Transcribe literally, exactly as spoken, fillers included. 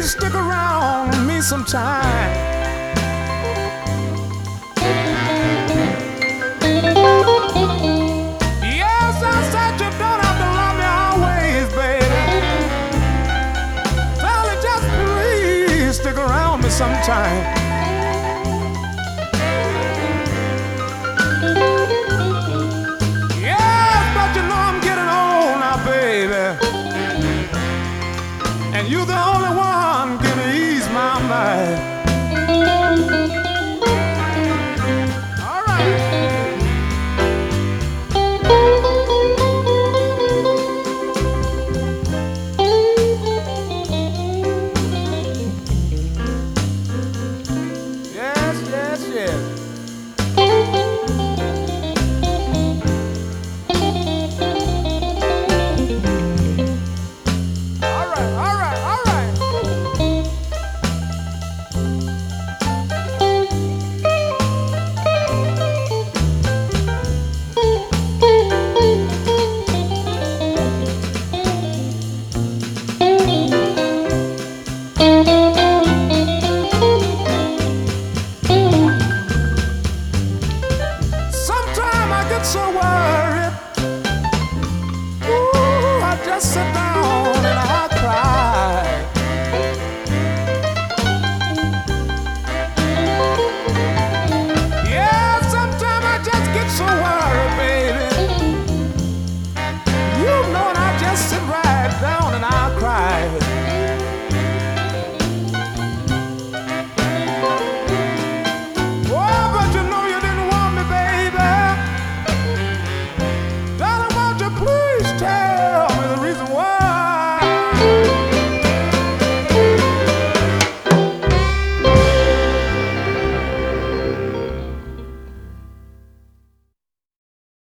stick around me sometime. Yes, I said you don't have to love me always, baby. Darling, just please stick around me sometime. Yes, but you know I'm getting old now, baby. And you're the only one can ease my mind. All right. Yes, yes, yes. All right, all right, all right. Sometimes I get so worried. Ooh, I just sit